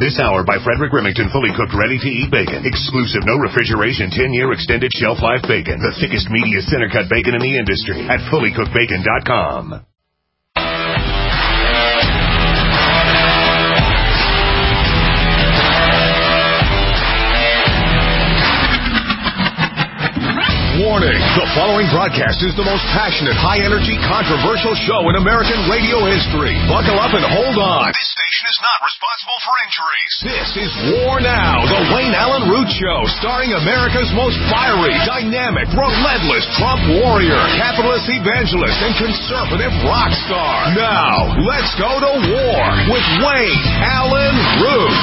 This hour by Frederick Remington, fully cooked, ready-to-eat bacon. Exclusive, no refrigeration, 10-year extended shelf life bacon. The thickest, meatiest center-cut bacon in the industry at fullycookedbacon.com. Warning, the following broadcast is the most passionate, high-energy, controversial show in American radio history. Buckle up and hold on. This station is not responsible for injuries. This is War Now, the Wayne Allen Root Show, starring America's most fiery, dynamic, relentless Trump warrior, capitalist evangelist, and conservative rock star. Now, let's go to war with Wayne Allen Root.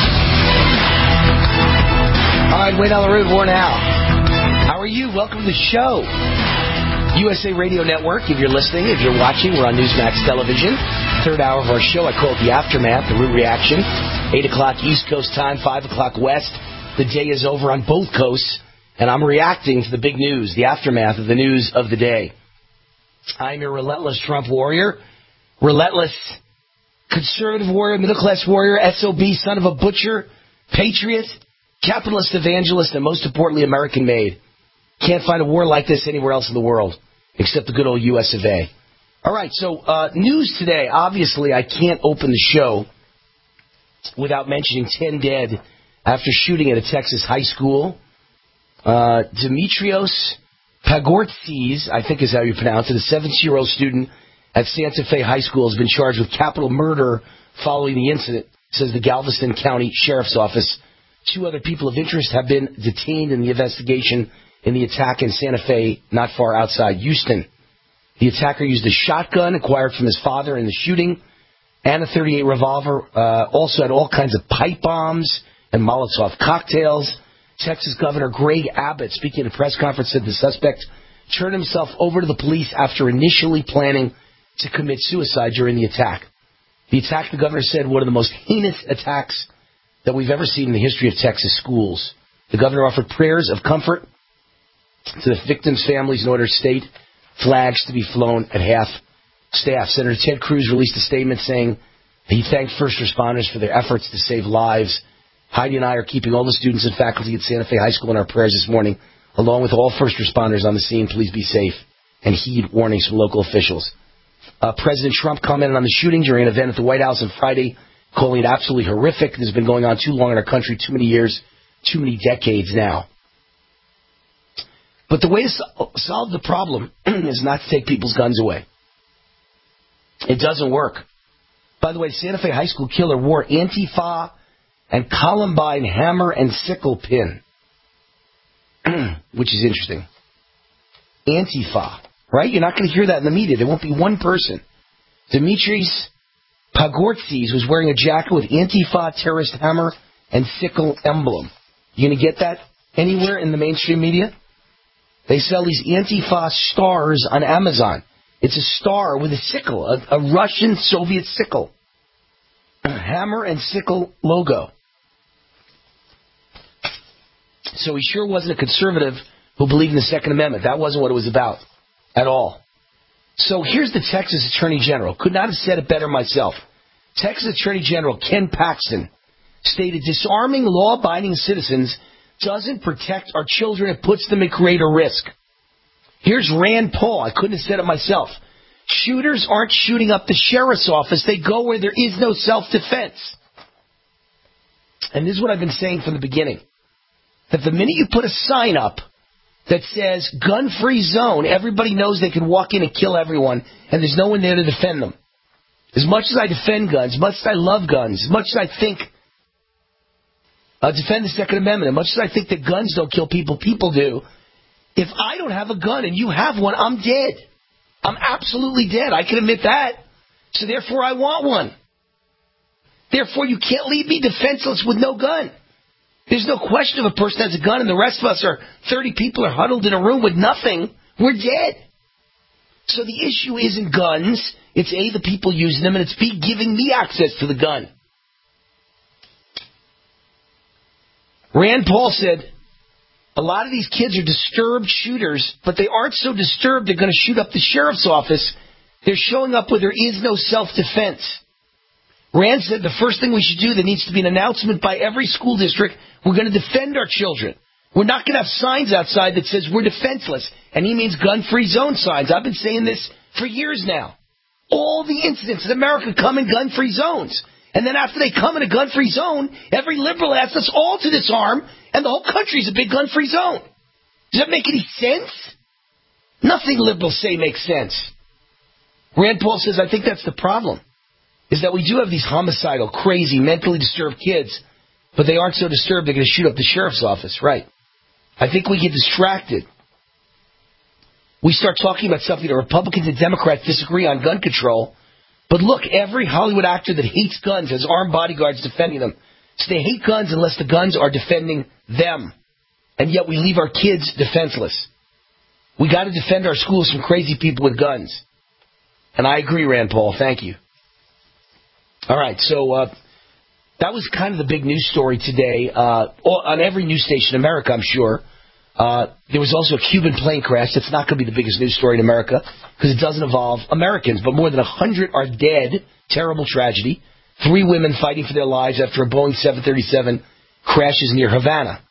All right, Wayne Allen Root, War Now. How are you? Welcome to the show. USA Radio Network, if you're listening, if you're watching, we're on Newsmax Television. Third hour of our show, I call it The Aftermath, the Root Reaction. 8 o'clock East Coast time, 5 o'clock West. The day is over on both coasts, and I'm reacting to the big news, the aftermath of the news of the day. I'm your relentless Trump warrior, relentless conservative warrior, middle-class warrior, SOB, son of a butcher, patriot, capitalist evangelist, and most importantly, American-made. Can't find a war like this anywhere else in the world, except the good old US of A. All right, so news today. Obviously, I can't open the show without mentioning 10 dead after shooting at a Texas high school. Demetrios Pagortzis, I think is how you pronounce it, a 17-year-old student at Santa Fe High School, has been charged with capital murder following the incident, says the Galveston County Sheriff's Office. 2 other people of interest have been detained in the investigation in the attack in Santa Fe, not far outside Houston. The attacker used a shotgun acquired from his father in the shooting and a .38 revolver. Also had all kinds of pipe bombs and Molotov cocktails. Texas Governor Greg Abbott, speaking at a press conference, said the suspect turned himself over to the police after initially planning to commit suicide during the attack. The attack, the governor said, one of the most heinous attacks that we've ever seen in the history of Texas schools. The governor offered prayers of comfort to the victims' families and ordered state flags to be flown at half staff. Senator Ted Cruz released a statement saying he thanked first responders for their efforts to save lives. Heidi and I are keeping all the students and faculty at Santa Fe High School in our prayers this morning, along with all first responders on the scene. Please be safe and heed warnings from local officials. President Trump commented on the shooting during an event at the White House on Friday, calling it absolutely horrific. This has been going on too long in our country, too many years, too many decades now. But the way to solve the problem is not to take people's guns away. It doesn't work. By the way, Santa Fe High School killer wore Antifa and Columbine hammer and sickle pin, which is interesting. Antifa, right? You're not going to hear that in the media. There won't be one person. Demetrios Pagortzis was wearing a jacket with Antifa terrorist hammer and sickle emblem. You going to get that anywhere in the mainstream media? They sell these Antifa stars on Amazon. It's a star with a sickle, a Russian Soviet sickle. Hammer and sickle logo. So he sure wasn't a conservative who believed in the Second Amendment. That wasn't what it was about at all. So here's the Texas Attorney General. Could not have said it better myself. Texas Attorney General Ken Paxton stated, disarming law-abiding citizens doesn't protect our children. It puts them at greater risk. Here's Rand Paul. I couldn't have said it myself. Shooters aren't shooting up the sheriff's office. They go where there is no self-defense. And this is what I've been saying from the beginning. That the minute you put a sign up that says gun-free zone, everybody knows they can walk in and kill everyone, and there's no one there to defend them. As much as I defend guns, as much as I love guns, as much as I think defend the Second Amendment, as much as I think that guns don't kill people, people do, if I don't have a gun and you have one, I'm dead. I'm absolutely dead. I can admit that. So therefore, I want one. Therefore, you can't leave me defenseless with no gun. There's no question if a person has a gun and the rest of us are 30 people are huddled in a room with nothing, we're dead. So the issue isn't guns. It's A, the people using them, and it's B, giving me access to the gun. Rand Paul said, a lot of these kids are disturbed shooters, but they aren't so disturbed they're going to shoot up the sheriff's office. They're showing up where there is no self-defense. Rand said the first thing we should do, there needs to be an announcement by every school district, we're going to defend our children. We're not going to have signs outside that says we're defenseless. And he means gun-free zone signs. I've been saying this for years now. All the incidents in America come in gun-free zones. And then after they come in a gun-free zone, every liberal asks us all to disarm, and the whole country's a big gun-free zone. Does that make any sense? Nothing liberals say makes sense. Rand Paul says, I think that's the problem, is that we do have these homicidal, crazy, mentally disturbed kids, but they aren't so disturbed they're going to shoot up the sheriff's office, right? I think we get distracted. We start talking about something that Republicans and Democrats disagree on gun control. But look, every Hollywood actor that hates guns has armed bodyguards defending them. So they hate guns unless the guns are defending them. And yet we leave our kids defenseless. We got to defend our schools from crazy people with guns. And I agree, Rand Paul. Thank you. All right, so that was kind of the big news story today. On every news station in America, I'm sure. There was also a Cuban plane crash. That's not going to be the biggest news story in America because it doesn't involve Americans. But more than 100 are dead. Terrible tragedy. 3 women fighting for their lives after a Boeing 737 crashes near Havana.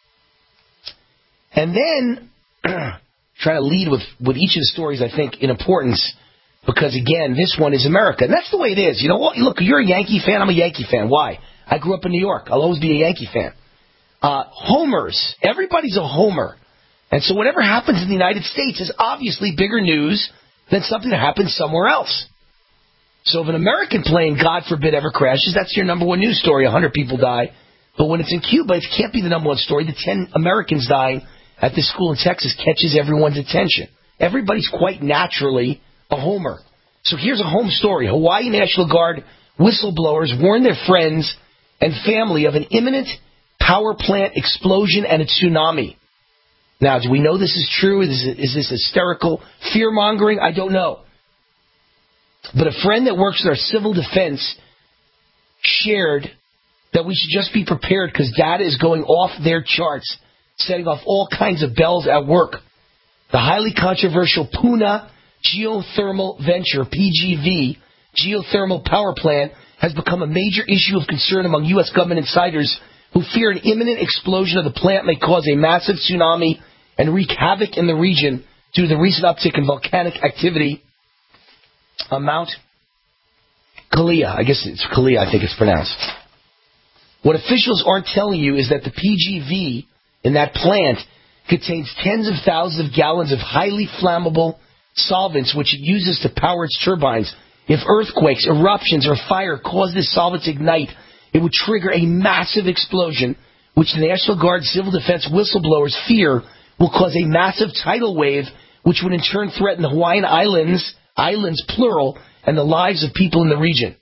And then, trying to lead with each of the stories, I think, in importance, because, again, this one is America. And that's the way it is. You know what? Look, you're a Yankee fan. I'm a Yankee fan. Why? I grew up in New York. I'll always be a Yankee fan. Homers. Everybody's a homer. And so whatever happens in the United States is obviously bigger news than something that happens somewhere else. So if an American plane, God forbid, ever crashes, that's your number one news story. 100 people die. But when it's in Cuba, it can't be the number one story. The 10 Americans dying at this school in Texas catches everyone's attention. Everybody's quite naturally a homer. So here's a home story. Hawaii National Guard whistleblowers warn their friends and family of an imminent power plant explosion and a tsunami. Now, do we know this is true? Is this hysterical fear-mongering? I don't know. But a friend that works in our civil defense shared that we should just be prepared because data is going off their charts, setting off all kinds of bells at work. The highly controversial Puna Geothermal Venture, PGV, geothermal power plant, has become a major issue of concern among U.S. government insiders who fear an imminent explosion of the plant may cause a massive tsunami and wreak havoc in the region due to the recent uptick in volcanic activity on Mount Kalia. I guess it's Kalia, I think it's pronounced. What officials aren't telling you is that the PGV in that plant contains tens of thousands of gallons of highly flammable solvents which it uses to power its turbines. If earthquakes, eruptions, or fire cause this solvent to ignite, it would trigger a massive explosion, which the National Guard civil defense whistleblowers fear will cause a massive tidal wave, which would in turn threaten the Hawaiian Islands plural, and the lives of people in the region.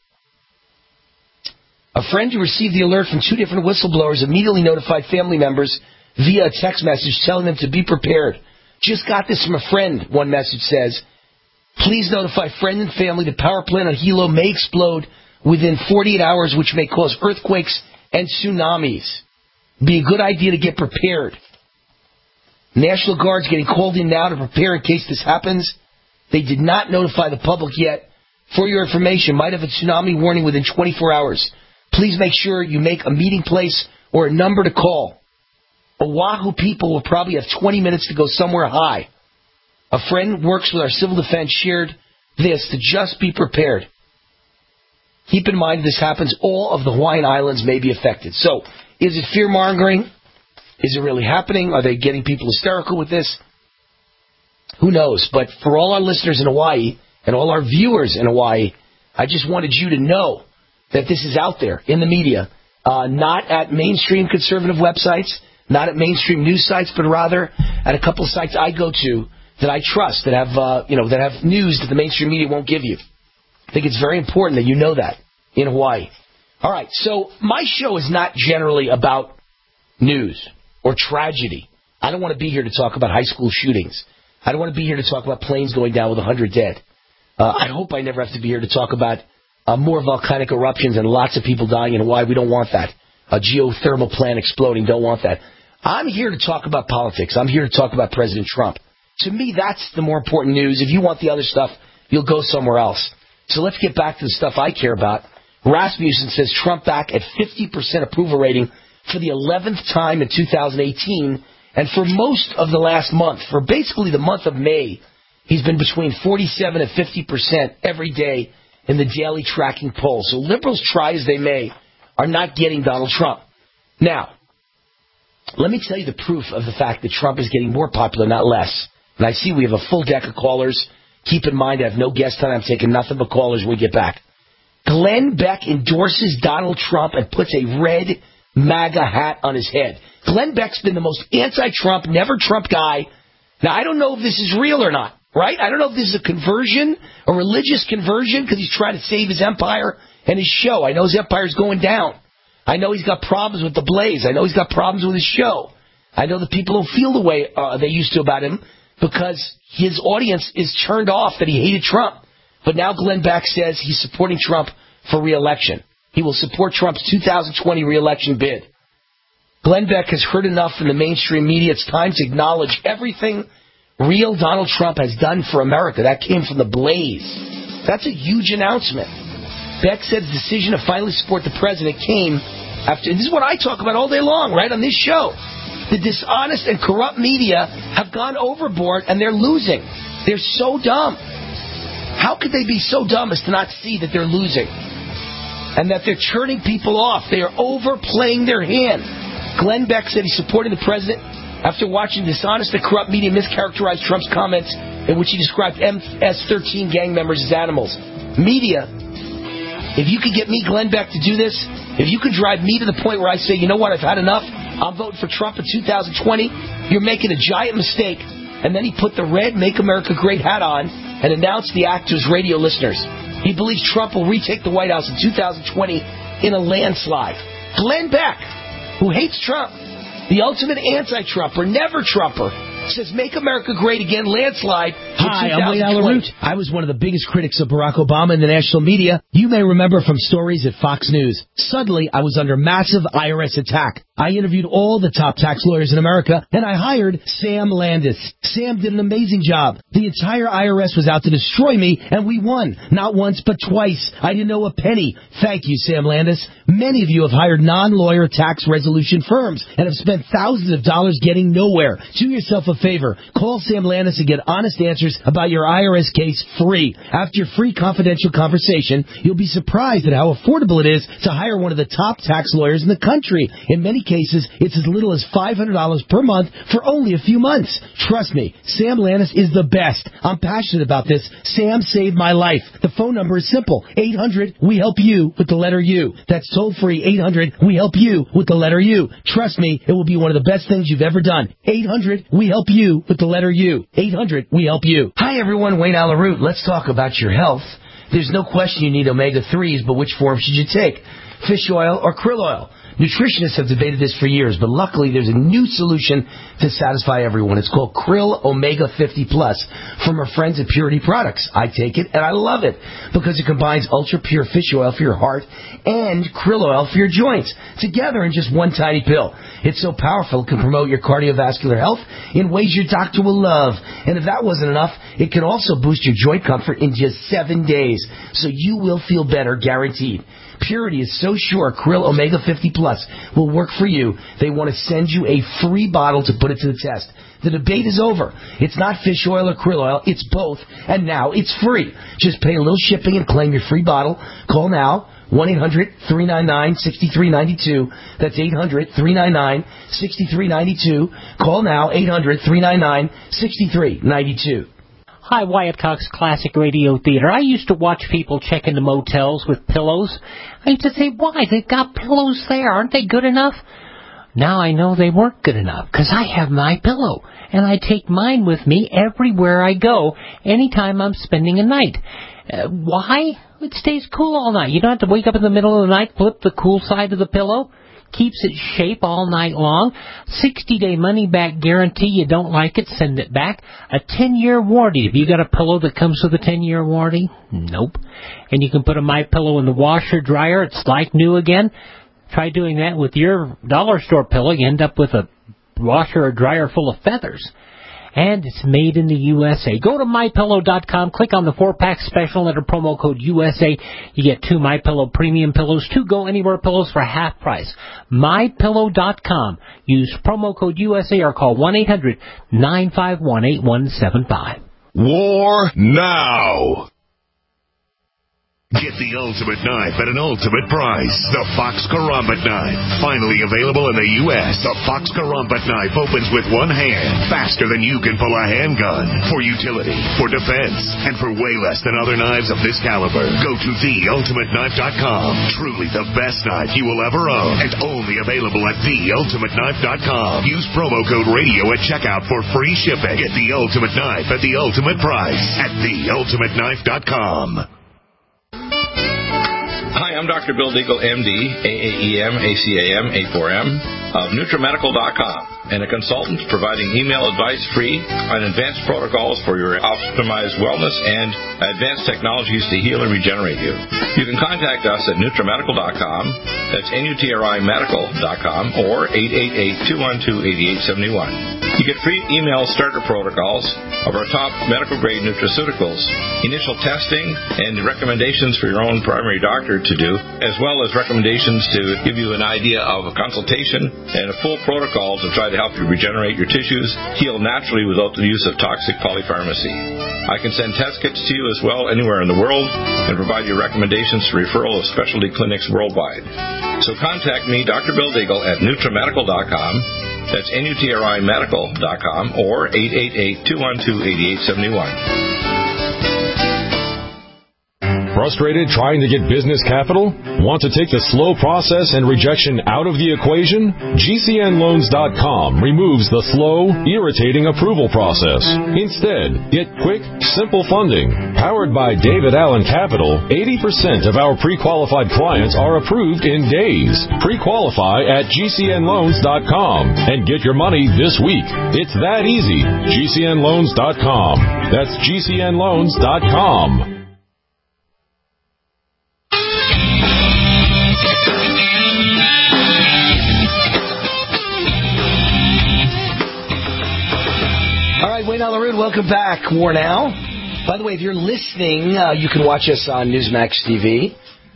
A friend who received the alert from 2 different whistleblowers immediately notified family members via a text message telling them to be prepared. Just got this from a friend, one message says. Please notify friends and family the power plant on Hilo may explode within 48 hours, which may cause earthquakes and tsunamis. Be a good idea to get prepared. National Guard's getting called in now to prepare in case this happens. They did not notify the public yet. For your information, might have a tsunami warning within 24 hours. Please make sure you make a meeting place or a number to call. Oahu people will probably have 20 minutes to go somewhere high. A friend works with our civil defense shared this to just be prepared. Keep in mind this happens, all of the Hawaiian Islands may be affected. So, is it fear-mongering? Is it really happening? Are they getting people hysterical with this? Who knows? But for all our listeners in Hawaii and all our viewers in Hawaii, I just wanted you to know that this is out there in the media, not at mainstream conservative websites, not at mainstream news sites, but rather at a couple of sites I go to that I trust, that have that have news that the mainstream media won't give you. I think it's very important that you know that in Hawaii. All right, so my show is not generally about news or tragedy. I don't want to be here to talk about high school shootings. I don't want to be here to talk about planes going down with 100 dead. I hope I never have to be here to talk about more volcanic eruptions and lots of people dying in Hawaii. We don't want that. A geothermal plant exploding, don't want that. I'm here to talk about politics. I'm here to talk about President Trump. To me, that's the more important news. If you want the other stuff, you'll go somewhere else. So let's get back to the stuff I care about, Rasmussen says Trump back at 50% approval rating for the 11th time in 2018. And for most of the last month, for basically the month of May, he's been between 47 and 50% every day in the daily tracking poll. So liberals, try as they may, are not getting Donald Trump. Now, let me tell you the proof of the fact that Trump is getting more popular, not less. And I see we have a full deck of callers. Keep in mind, I have no guest time. I'm taking nothing but callers when we get back. Glenn Beck endorses Donald Trump and puts a red MAGA hat on his head. Glenn Beck's been the most anti-Trump, never Trump guy. Now, I don't know if this is real or not, right? I don't know if this is a conversion, a religious conversion, because he's trying to save his empire and his show. I know his empire's going down. I know he's got problems with the Blaze. I know he's got problems with his show. I know the people don't feel the way they used to about him because his audience is turned off that he hated Trump. But now Glenn Beck says he's supporting Trump for re-election. He will support Trump's 2020 re-election bid. Glenn Beck has heard enough from the mainstream media. It's time to acknowledge everything real Donald Trump has done for America. That came from the Blaze. That's a huge announcement. Beck said the decision to finally support the president came after, and this is what I talk about all day long, right, on this show. The dishonest and corrupt media have gone overboard, and they're losing. They're so dumb. How could they be so dumb as to not see that they're losing? And that they're turning people off. They are overplaying their hand. Glenn Beck said he's supporting the president after watching dishonest and corrupt media mischaracterize Trump's comments in which he described MS-13 gang members as animals. Media, if you could get me, Glenn Beck, to do this, if you could drive me to the point where I say, you know what, I've had enough, I'm voting for Trump in 2020, you're making a giant mistake. And then he put the red Make America Great hat on and announced the act to his radio listeners. He believes Trump will retake the White House in 2020 in a landslide. Glenn Beck, who hates Trump, the ultimate anti-Trumper, never Trumper, says Make America Great Again, landslide. Hi, I'm Wayne Alaroot. I was one of the biggest critics of Barack Obama in the national media. You may remember from stories at Fox News. Suddenly, I was under massive IRS attack. I interviewed all the top tax lawyers in America, and I hired Sam Landis. Sam did an amazing job. The entire IRS was out to destroy me, and we won. Not once, but twice. I didn't owe a penny. Thank you, Sam Landis. Many of you have hired non-lawyer tax resolution firms and have spent thousands of dollars getting nowhere. Do yourself a favor. Call Sam Landis and get honest answers about your IRS case free. After your free confidential conversation, you'll be surprised at how affordable it is to hire one of the top tax lawyers in the country. In many cases, it's as little as $500 per month for only a few months. Trust me, Sam Landis is the best. I'm passionate about this. Sam saved my life. The phone number is simple. 800-WE-HELP-YOU with the letter U. That's toll free. 800-WE-HELP-YOU with the letter U. Trust me, it will be one of the best things you've ever done. 800-WE-HELP-YOU with the letter U. 800-WE-HELP-YOU. Hi everyone, Wayne Alaroot. Let's talk about your health. There's no question you need omega-3s, but which form should you take? Fish oil or krill oil? Nutritionists have debated this for years, but luckily there's a new solution to satisfy everyone. It's called Krill Omega 50 Plus from our friends at Purity Products. I take it, and I love it, because it combines ultra-pure fish oil for your heart and krill oil for your joints, together in just one tiny pill. It's so powerful it can promote your cardiovascular health in ways your doctor will love. And if that wasn't enough, it can also boost your joint comfort in just 7 days, so you will feel better, guaranteed. Purity is so sure Krill Omega 50 Plus will work for you, they want to send you a free bottle to put it to the test. The debate is over. It's not fish oil or krill oil, it's both, and now it's free. Just pay a little shipping and claim your free bottle. Call now, 1-800-399-6392. That's 800-399-6392. Call now, 800-399-6392. Hi, Wyatt Cox, Classic Radio Theater. I used to watch people check into motels with pillows. I used to say, why? They've got pillows there. Aren't they good enough? Now I know they weren't good enough, because I have my pillow, and I take mine with me everywhere I go, anytime I'm spending a night. Why? It stays cool all night. You don't have to wake up in the middle of the night, flip the cool side of the pillow. Keeps its shape all night long. 60-day money-back guarantee. You don't like it, send it back. A 10-year warranty. Have you got a pillow that comes with a 10-year warranty? Nope. And you can put a MyPillow in the washer dryer. It's like new again. Try doing that with your dollar store pillow. You end up with a washer or dryer full of feathers. and it's made in the USA. Go to MyPillow.com, click on the 4-pack special, enter promo code USA. You get 2 MyPillow premium pillows, 2 Go Anywhere pillows for half price. MyPillow.com. Use promo code USA or call 1-800-951-8175. War now. Get the ultimate knife at an ultimate price. The Fox Karambit knife. Finally available in the U.S. The Fox Karambit knife opens with one hand, faster than you can pull a handgun. For utility, for defense, and for way less than other knives of this caliber. Go to theultimateknife.com. Truly the best knife you will ever own. And only available at theultimateknife.com. Use promo code radio at checkout for free shipping. Get the ultimate knife at the ultimate price at theultimateknife.com. Hi, I'm Dr. Bill Deagle, MD, AAEM, ACAM, A4M, of NutriMedical.com, and a consultant providing email advice free on advanced protocols for your optimized wellness and advanced technologies to heal and regenerate you. You can contact us at NutriMedical.com, that's NutriMedical.com, or 888-212-8871. You get free email starter protocols of our top medical-grade nutraceuticals, initial testing, and recommendations for your own primary doctor to do, as well as recommendations to give you an idea of a consultation and a full protocol to try to help you regenerate your tissues, heal naturally without the use of toxic polypharmacy. I can send test kits to you as well anywhere in the world and provide you recommendations for referral of specialty clinics worldwide. So contact me, Dr. Bill Deagle, at NutriMedical.com. That's NutriMedical.com or 888-212-8871. Frustrated trying to get business capital? Want to take the slow process and rejection out of the equation? GCNLoans.com removes the slow, irritating approval process. Instead, get quick, simple funding. Powered by David Allen Capital, 80% of our pre-qualified clients are approved in days. Pre-qualify at GCNLoans.com and get your money this week. It's that easy. GCNLoans.com. That's GCNLoans.com. Wayne Allyn, welcome back. War Now. By the way, if you're listening, you can watch us on Newsmax TV,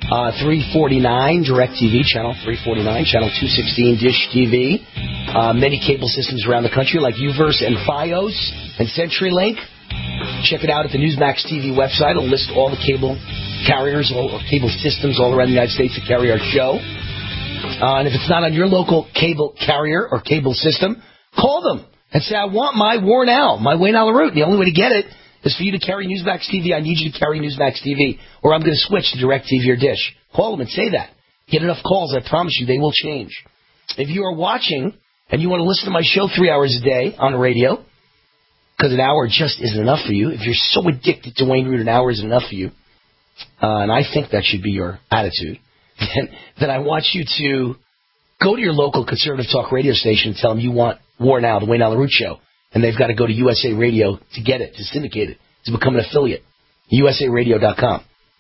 349 DirecTV, channel 349, channel 216 Dish TV. Many cable systems around the country like UVerse and Fios and CenturyLink. Check it out at the Newsmax TV website. It'll list all the cable carriers or cable systems all around the United States that carry our show. And if it's not on your local cable carrier or cable system, call them and say, I want my War Now, my Wayne Allyn. The only way to get it is for you to carry Newsmax TV. I need you to carry Newsmax TV, or I'm going to switch to DirecTV or Dish. Call them and say that. Get enough calls, I promise you, they will change. If you are watching and you want to listen to my show 3 hours a day on the radio, because an hour just isn't enough for you, if you're so addicted to Wayne Root, an hour isn't enough for you, and I think that should be your attitude, then I want you to go to your local conservative talk radio station and tell them you want War Now, the Wayne Allyn Root Show, and they've got to go to USA Radio to get it, to syndicate it, to become an affiliate, usaradio.com.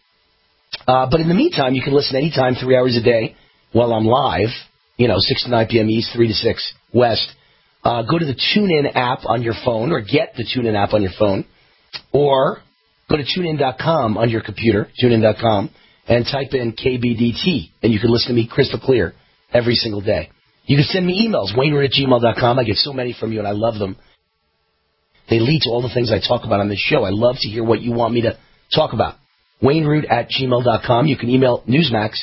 But in the meantime, you can listen anytime, 3 hours a day, while I'm live, 6 to 9 p.m. East, 3 to 6 West. Go to the TuneIn app on your phone, or get the TuneIn app on your phone, or go to TuneIn.com on your computer, TuneIn.com, and type in KBDT, and you can listen to me crystal clear every single day. You can send me emails, wayneroot@gmail.com. I get so many from you, and I love them. They lead to all the things I talk about on this show. I love to hear what you want me to talk about. wayneroot@gmail.com. You can email Newsmax,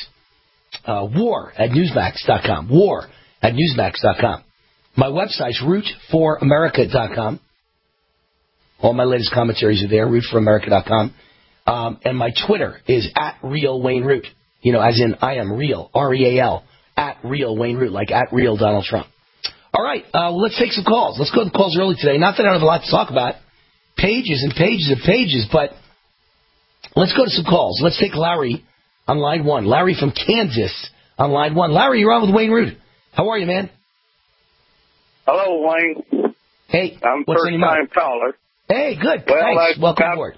war@newsmax.com, war@newsmax.com. My website's rootforamerica.com. All my latest commentaries are there, rootforamerica.com. And my Twitter is @RealWayneRoot, as in I am real, R-E-A-L, @RealWayneRoot, like @Real Donald Trump. All right, let's take some calls. Let's go to the calls early today. Not that I don't have a lot to talk about. Pages and pages and pages, but let's go to some calls. Let's take Larry on line 1. Larry from Kansas on line 1. Larry, you're on with Wayne Root. How are you, man? Hello, Wayne. Hey, I'm what's on your mind? first-time caller. Hey, good. Well, Thanks. Welcome aboard.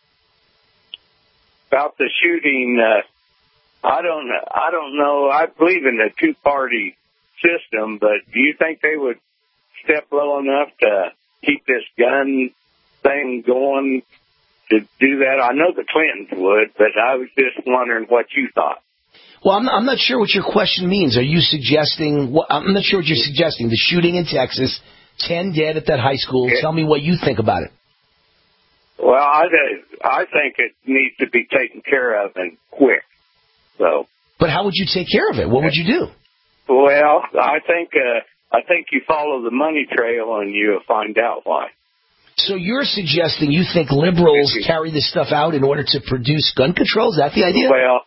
About the shooting, I don't know. I believe in the two-party system, but do you think they would step low enough to keep this gun thing going to do that? I know the Clintons would, but I was just wondering what you thought. Well, I'm not sure what your question means. Are you suggesting? I'm not sure what you're suggesting. The shooting in Texas, 10 dead at that high school. Yeah. Tell me what you think about it. Well, I think it needs to be taken care of and quick. So. But how would you take care of it? What would you do? Well, I think you follow the money trail and you'll find out why. So you're suggesting you think liberals carry this stuff out in order to produce gun control? Is that the idea? Well,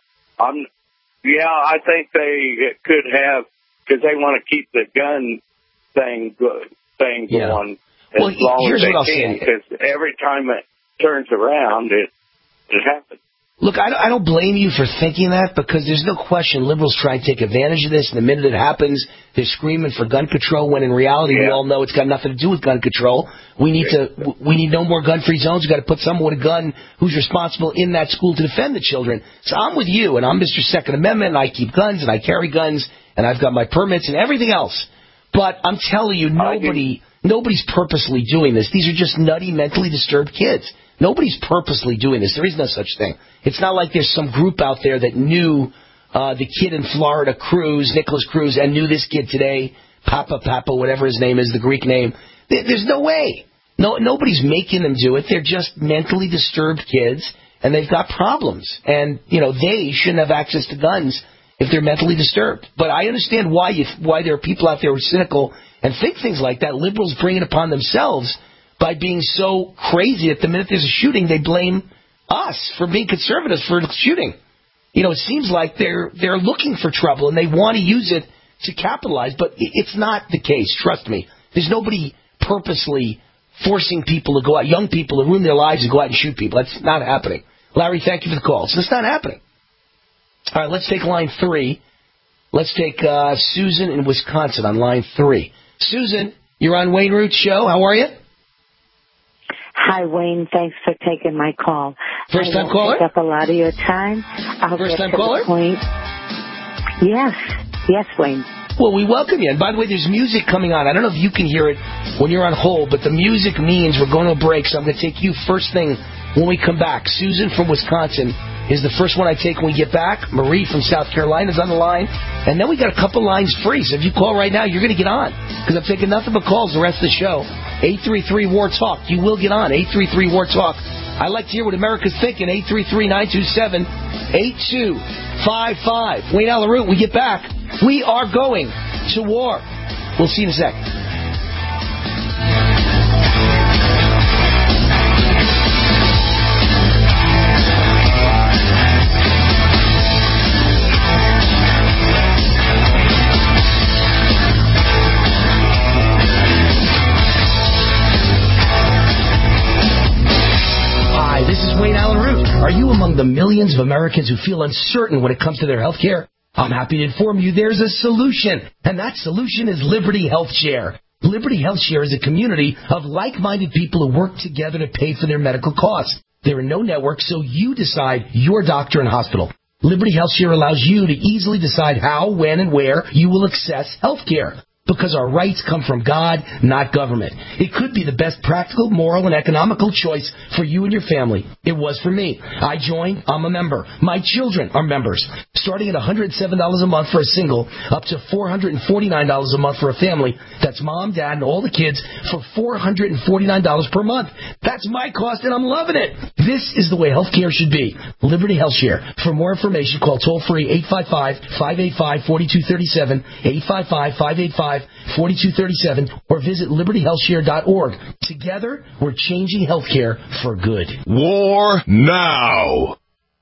I think they could have, because they want to keep the gun thing going as long as they can, because every time it turns around, it happens. Look, I don't blame you for thinking that, because there's no question liberals try and take advantage of this, and the minute it happens, they're screaming for gun control, when in reality we all know it's got nothing to do with gun control. We need no more gun-free zones. We've got to put someone with a gun who's responsible in that school to defend the children. So I'm with you, and I'm Mr. Second Amendment, and I keep guns, and I carry guns, and I've got my permits and everything else. But I'm telling you, nobody's purposely doing this. These are just nutty, mentally disturbed kids. Nobody's purposely doing this. There is no such thing. It's not like there's some group out there that knew the kid in Florida, Nicholas Cruz, and knew this kid today, Papa, whatever his name is, the Greek name. There's no way. Nobody's making them do it. They're just mentally disturbed kids, and they've got problems. And, they shouldn't have access to guns if they're mentally disturbed. But I understand why there are people out there who are cynical and think things like that. Liberals bring it upon themselves by being so crazy that the minute there's a shooting, they blame us for being conservatives for shooting. It seems like they're looking for trouble and they want to use it to capitalize, but it's not the case. Trust me. There's nobody purposely forcing people to go out, young people to ruin their lives and go out and shoot people. That's not happening. Larry, thank you for the call. So it's not happening. All right, let's take line 3. Let's take Susan in Wisconsin on line 3. Susan, you're on Wayne Root's show. How are you? Hi, Wayne. Thanks for taking my call. First-time caller? Take up a lot of your time. First-time caller? Yes, Wayne. Well, we welcome you. And by the way, there's music coming on. I don't know if you can hear it when you're on hold, but the music means we're going to a break, so I'm going to take you first thing when we come back. Susan from Wisconsin is the first one I take when we get back. Marie from South Carolina is on the line. And then we got a couple lines free, so if you call right now, you're going to get on, because I'm taking nothing but calls the rest of the show. 833-WAR-TALK. You will get on. 833-WAR-TALK. I like to hear what America's thinking. 833-927-8255. Wayne Allyn Root, we get back. We are going to war. We'll see you in a sec. Are you among the millions of Americans who feel uncertain when it comes to their health care? I'm happy to inform you there's a solution, and that solution is Liberty Health Share. Liberty Health Share is a community of like-minded people who work together to pay for their medical costs. There are no networks, so you decide your doctor and hospital. Liberty Health Share allows you to easily decide how, when, and where you will access health care. Because our rights come from God, not government. It could be the best practical, moral, and economical choice for you and your family. It was for me. I joined. I'm a member. My children are members. Starting at $107 a month for a single, up to $449 a month for a family. That's mom, dad, and all the kids for $449 per month. That's my cost, and I'm loving it. This is the way health care should be. Liberty Health Share. For more information, call toll-free 855-585-4237, 855-585-4237, or visit libertyhealthshare.org. Together, we're changing healthcare for good. War now.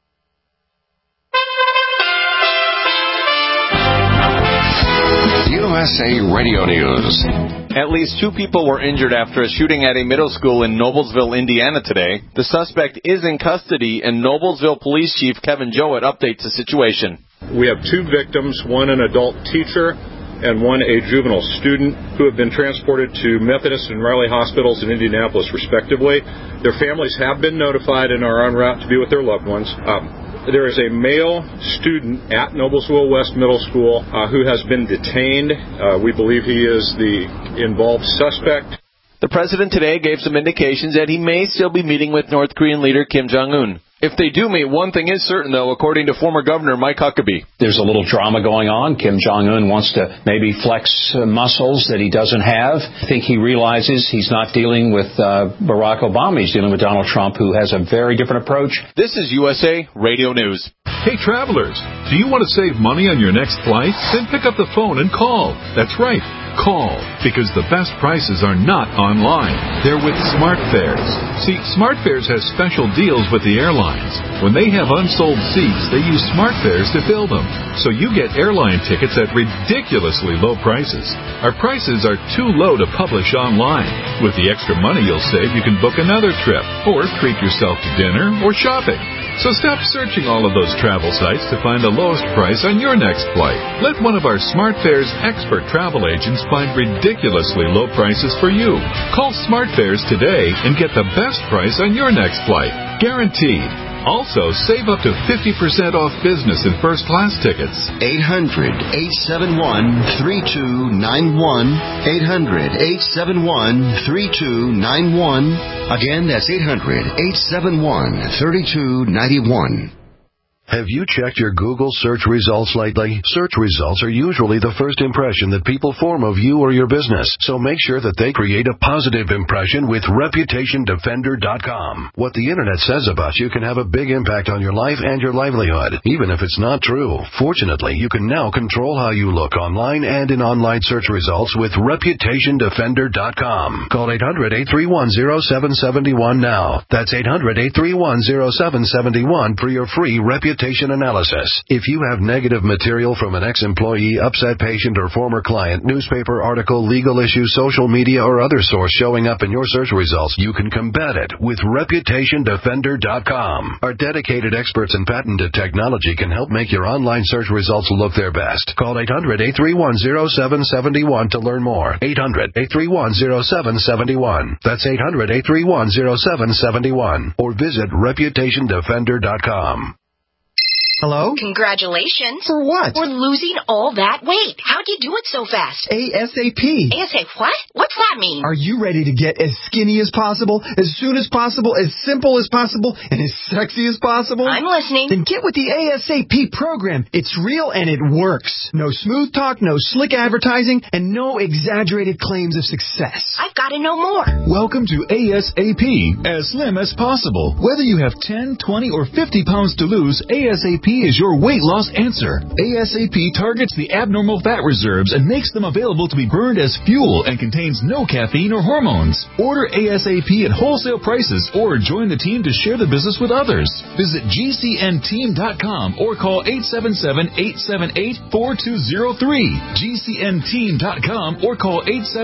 USA Radio News. At least 2 people were injured after a shooting at a middle school in Noblesville, Indiana today. The suspect is in custody, and Noblesville Police Chief Kevin Jowett updates the situation. We have 2 victims, one an adult teacher and one a juvenile student, who have been transported to Methodist and Riley hospitals in Indianapolis, respectively. Their families have been notified and are en route to be with their loved ones. There is a male student at Noblesville West Middle School who has been detained. We believe he is the involved suspect. The president today gave some indications that he may still be meeting with North Korean leader Kim Jong-un. If they do meet, one thing is certain, though, according to former Governor Mike Huckabee. There's a little drama going on. Kim Jong-un wants to maybe flex muscles that he doesn't have. I think he realizes he's not dealing with Barack Obama. He's dealing with Donald Trump, who has a very different approach. This is USA Radio News. Hey, travelers, do you want to save money on your next flight? Then pick up the phone and call. That's right. Call, because the best prices are not online. They're with SmartFares. See, SmartFares has special deals with the airlines. When they have unsold seats, they use SmartFares to fill them. So you get airline tickets at ridiculously low prices. Our prices are too low to publish online. With the extra money you'll save, you can book another trip, or treat yourself to dinner or shopping. So stop searching all of those travel sites to find the lowest price on your next flight. Let one of our SmartFares expert travel agents find ridiculously low prices for you. Call SmartFares today and get the best price on your next flight. Guaranteed. Also, save up to 50% off business and first-class tickets. 800-871-3291. 800-871-3291. Again, that's 800-871-3291. Have you checked your Google search results lately? Search results are usually the first impression that people form of you or your business, so make sure that they create a positive impression with ReputationDefender.com. What the Internet says about you can have a big impact on your life and your livelihood, even if it's not true. Fortunately, you can now control how you look online and in online search results with ReputationDefender.com. Call 800-831-0771 now. That's 800-831-0771 for your free reputation analysis. If you have negative material from an ex-employee, upset patient, or former client, newspaper article, legal issue, social media, or other source showing up in your search results, you can combat it with ReputationDefender.com. Our dedicated experts in patented technology can help make your online search results look their best. Call 800-831-0771 to learn more. 800-831-0771. That's 800-831-0771. Or visit ReputationDefender.com. Hello? Congratulations. For what? For losing all that weight. How'd you do it so fast? ASAP. ASAP what? What's that mean? Are you ready to get as skinny as possible, as soon as possible, as simple as possible, and as sexy as possible? I'm listening. Then get with the ASAP program. It's real and it works. No smooth talk, no slick advertising, and no exaggerated claims of success. I've got to know more. Welcome to ASAP, as slim as possible. Whether you have 10, 20, or 50 pounds to lose, ASAP is your weight loss answer. ASAP targets the abnormal fat reserves and makes them available to be burned as fuel and contains no caffeine or hormones. Order ASAP at wholesale prices or join the team to share the business with others. Visit GCNteam.com or call 877-878-4203. GCNteam.com or call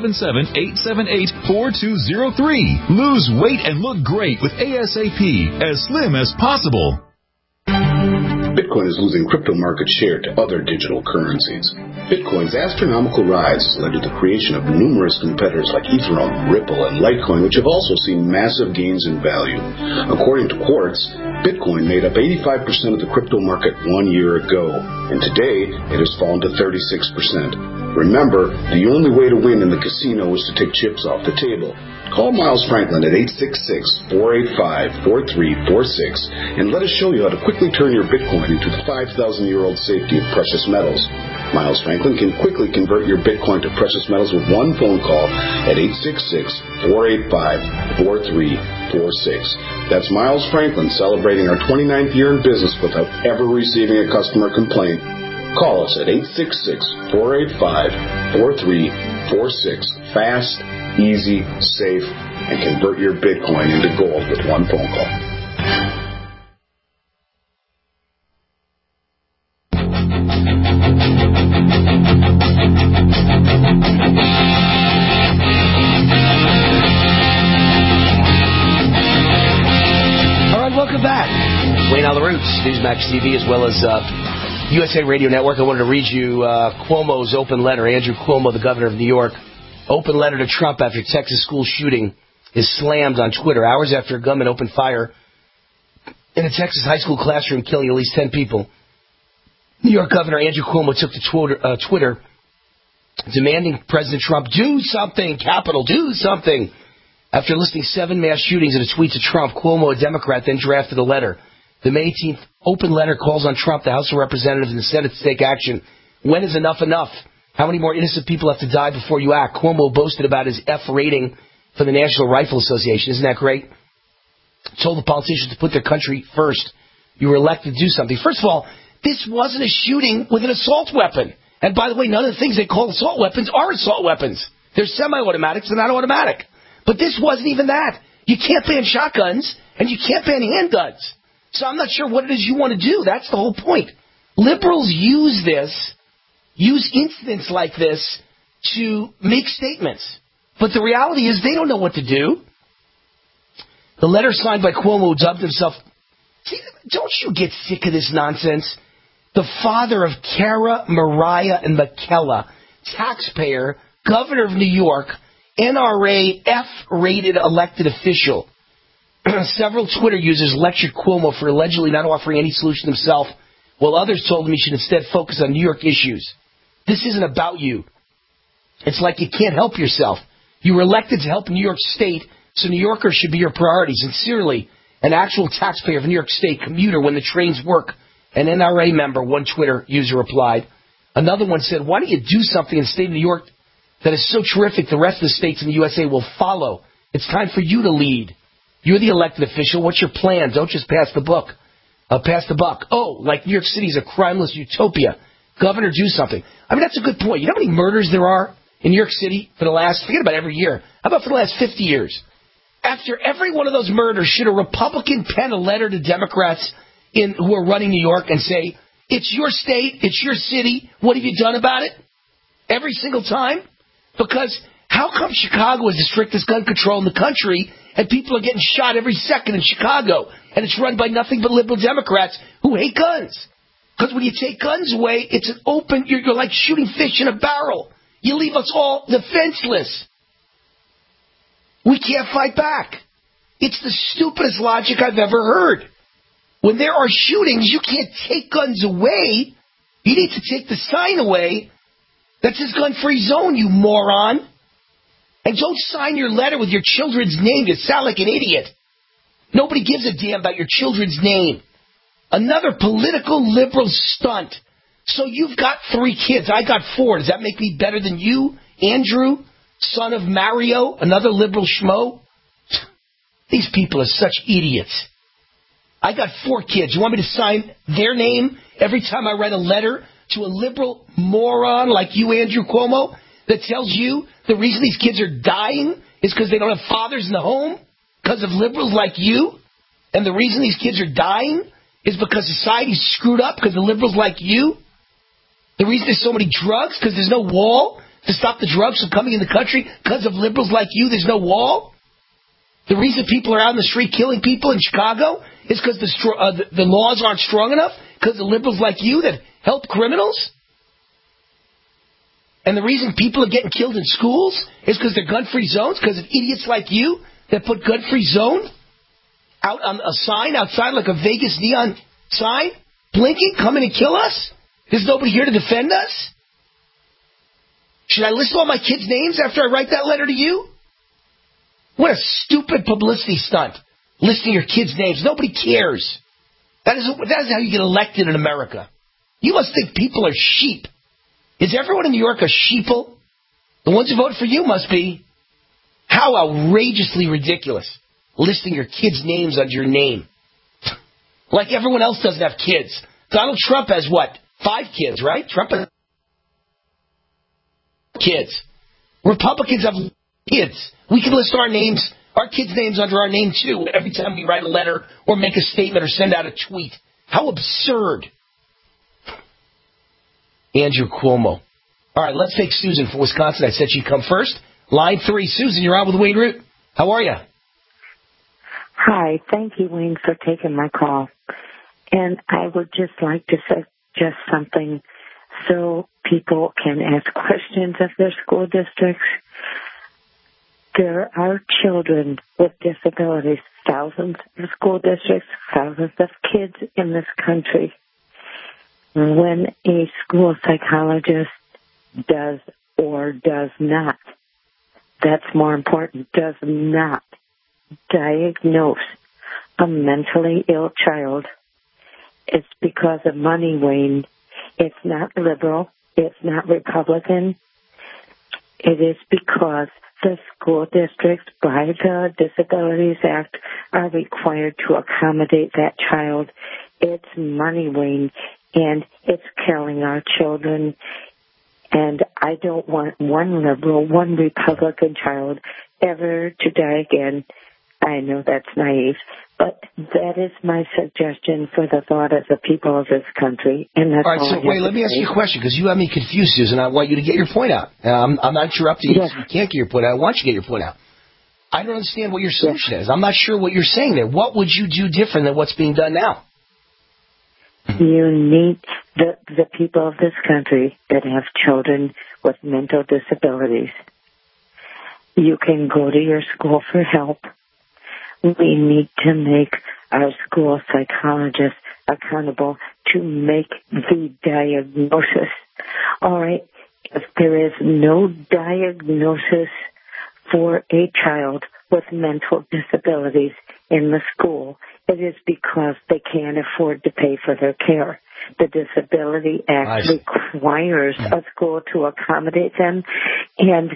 877-878-4203. Lose weight and look great with ASAP, as slim as possible. Bitcoin is losing crypto market share to other digital currencies. Bitcoin's astronomical rise has led to the creation of numerous competitors like Ethereum, Ripple, and Litecoin, which have also seen massive gains in value. According to Quartz, Bitcoin made up 85% of the crypto market 1 year ago, and today it has fallen to 36%. Remember, the only way to win in the casino is to take chips off the table. Call Miles Franklin at 866-485-4346 and let us show you how to quickly turn your Bitcoin into the 5,000-year-old safety of precious metals. Miles Franklin can quickly convert your Bitcoin to precious metals with one phone call at 866-485-4346. That's Miles Franklin celebrating our 29th year in business without ever receiving a customer complaint. Call us at 866-485-4346. Fast, easy, safe, and convert your Bitcoin into gold with one phone call. All right, welcome back. Wayne on the Roots, Newsmax TV, as well as USA Radio Network. I wanted to read you Cuomo's open letter. Andrew Cuomo, the governor of New York, open letter to Trump after Texas school shooting is slammed on Twitter. Hours after a gunman opened fire in a Texas high school classroom, killing at least 10 people, New York Governor Andrew Cuomo took to Twitter demanding President Trump do something, capital, do something. After listing 7 mass shootings in a tweet to Trump, Cuomo, a Democrat, then drafted a letter. The May 18th open letter calls on Trump, the House of Representatives, and the Senate to take action. When is enough enough? How many more innocent people have to die before you act? Cuomo boasted about his F rating for the National Rifle Association. Isn't that great? Told the politicians to put their country first. You were elected to do something. First of all, this wasn't a shooting with an assault weapon. And by the way, none of the things they call assault weapons are assault weapons. They're semi-automatics, they're not automatic. But this wasn't even that. You can't ban shotguns, and you can't ban handguns. So I'm not sure what it is you want to do. That's the whole point. Liberals use incidents like this to make statements. But the reality is they don't know what to do. The letter signed by Cuomo dubbed himself... See, don't you get sick of this nonsense? The father of Cara, Mariah, and McKella, taxpayer, governor of New York, NRA F-rated elected official. Several Twitter users lectured Cuomo for allegedly not offering any solution himself, while others told him he should instead focus on New York issues. This isn't about you. It's like you can't help yourself. You were elected to help New York State, so New Yorkers should be your priority. Sincerely, an actual taxpayer of New York State, commuter when the trains work. An NRA member, one Twitter user replied. Another one said, why don't you do something in the state of New York that is so terrific the rest of the states in the USA will follow? It's time for you to lead. You're the elected official. What's your plan? Don't just pass the buck. Oh, like New York City is a crimeless utopia. Governor, do something. I mean, that's a good point. You know how many murders there are in New York City for the last, forget about every year. How about for the last 50 years? After every one of those murders, should a Republican pen a letter to Democrats who are running New York and say, it's your state, it's your city, what have you done about it? Every single time? Because how come Chicago is the strictest gun control in the country and people are getting shot every second in Chicago and it's run by nothing but liberal Democrats who hate guns? Because when you take guns away, it's an open, you're like shooting fish in a barrel. You leave us all defenseless. We can't fight back. It's the stupidest logic I've ever heard. When there are shootings, you can't take guns away. You need to take the sign away that says gun-free zone, you moron. And don't sign your letter with your children's name. You sound like an idiot. Nobody gives a damn about your children's name. Another political liberal stunt. So you've got 3 kids. I got 4. Does that make me better than you, Andrew, son of Mario, another liberal schmo? These people are such idiots. I got 4 kids. You want me to sign their name every time I write a letter to a liberal moron like you, Andrew Cuomo, that tells you the reason these kids are dying is because they don't have fathers in the home? Because of liberals like you? And the reason these kids are dying is because society's screwed up because of liberals like you? The reason there's so many drugs because there's no wall to stop the drugs from coming in the country because of liberals like you? There's no wall? The reason people are out in the street killing people in Chicago is because the laws aren't strong enough because of liberals like you that help criminals? And the reason people are getting killed in schools is because they're gun-free zones, because of idiots like you that put gun-free zone out on a sign outside like a Vegas neon sign, blinking, come in and kill us? There's nobody here to defend us? Should I list all my kids' names after I write that letter to you? What a stupid publicity stunt, listing your kids' names. Nobody cares. That is how you get elected in America. You must think people are sheep. Is everyone in New York a sheeple? The ones who vote for you must be. How outrageously ridiculous, listing your kids' names under your name. Like everyone else doesn't have kids. Donald Trump has what? 5 kids, right? Trump has kids. Republicans have kids. We can list our names, our kids' names under our name too, every time we write a letter or make a statement or send out a tweet. How absurd. Andrew Cuomo. All right, let's take Susan from Wisconsin. I said she'd come first. Line 3. Susan, you're on with Wayne Root. How are you? Hi. Thank you, Wayne, for taking my call. And I would just like to suggest something so people can ask questions of their school districts. There are children with disabilities, thousands of school districts, thousands of kids in this country. When a school psychologist does or does not that's more important, does not diagnose a mentally ill child, it's because of money, Wayne. It's not liberal. It's not Republican. It is because the school districts, by the Disabilities Act, are required to accommodate that child. It's money, Wayne, and it's killing our children. And I don't want one liberal, one Republican child ever to die again. I know that's naive, but that is my suggestion for the thought of the people of this country. And that's all right, so wait, let me ask you a question, because you have me confused, Susan. I want you to get your point out. I'm not interrupting you, so you can't get your point out. I want you to get your point out. I don't understand what your solution is. I'm not sure what you're saying there. What would you do different than what's being done now? You need the people of this country that have children with mental disabilities. You can go to your school for help. We need to make our school psychologists accountable to make the diagnosis. All right, if there is no diagnosis for a child with mental disabilities in the school, it is because they can't afford to pay for their care. The Disability Act requires a school to accommodate them, and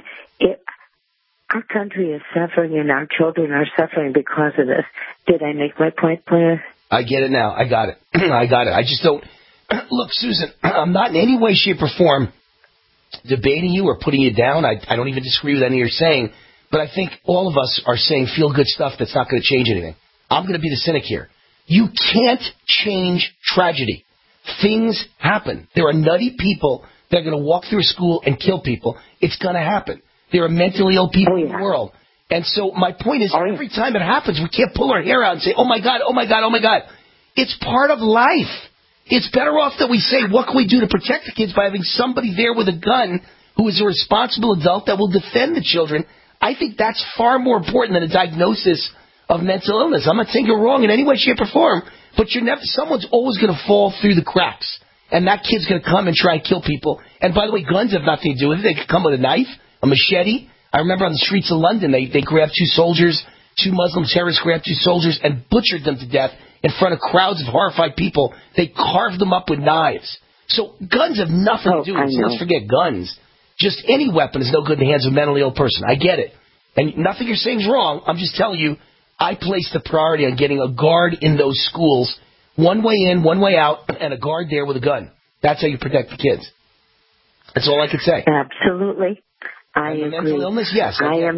our country is suffering and our children are suffering because of this. Did I make my point clear? I get it now. I got it. I got it. I just don't... Look, Susan, I'm not in any way, shape, or form debating you or putting you down. I don't even disagree with anything you're saying, but I think all of us are saying feel-good stuff that's not going to change anything. I'm going to be the cynic here. You can't change tragedy. Things happen. There are nutty people that are going to walk through a school and kill people. It's going to happen. There are mentally ill people in the world. And so my point is, every time it happens, we can't pull our hair out and say, oh, my God, oh, my God, oh, my God. It's part of life. It's better off that we say, what can we do to protect the kids by having somebody there with a gun who is a responsible adult that will defend the children. I think that's far more important than a diagnosis of mental illness. I'm not saying you're wrong in any way, shape, or form, but someone's always going to fall through the cracks. And that kid's going to come and try and kill people. And by the way, guns have nothing to do with it. They could come with a knife, a machete. I remember on the streets of London, they grabbed two Muslim terrorists grabbed two soldiers and butchered them to death in front of crowds of horrified people. They carved them up with knives. So guns have nothing to do with it. So let's forget guns. Just any weapon is no good in the hands of a mentally ill person. I get it. And nothing you're saying is wrong. I'm just telling you, I place the priority on getting a guard in those schools, one way in, one way out, and a guard there with a gun. That's how you protect the kids. That's all I could say. Absolutely. I agree. Mental illness, yes. I am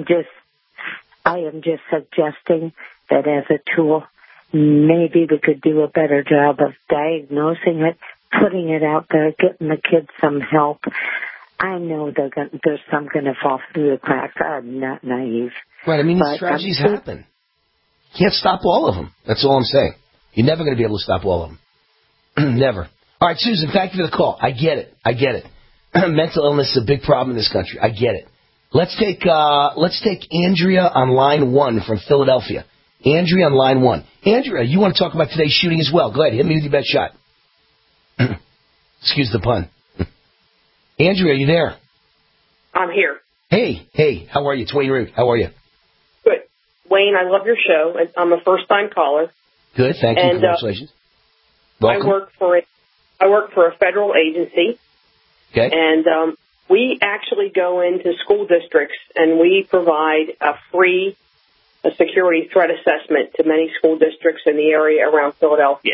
just suggesting that as a tool, maybe we could do a better job of diagnosing it, putting it out there, getting the kids some help. I know there's some going to fall through the cracks. I'm not naive. Right, I mean, these tragedies happen. You can't stop all of them. That's all I'm saying. You're never going to be able to stop all of them. Never. All right, Susan, thank you for the call. I get it. Mental illness is a big problem in this country. I get it. Let's take Andrea on line 1 from Philadelphia. Andrea on line 1. Andrea, you want to talk about today's shooting as well. Go ahead. Hit me with your best shot. Excuse the pun. Andrea, are you there? I'm here. Hey. How are you? It's Wayne Root. How are you? Good. Wayne, I love your show. I'm a first-time caller. Good. Thank you. Congratulations. Welcome. I work for a federal agency. Okay. And we actually go into school districts and we provide a free security threat assessment to many school districts in the area around Philadelphia.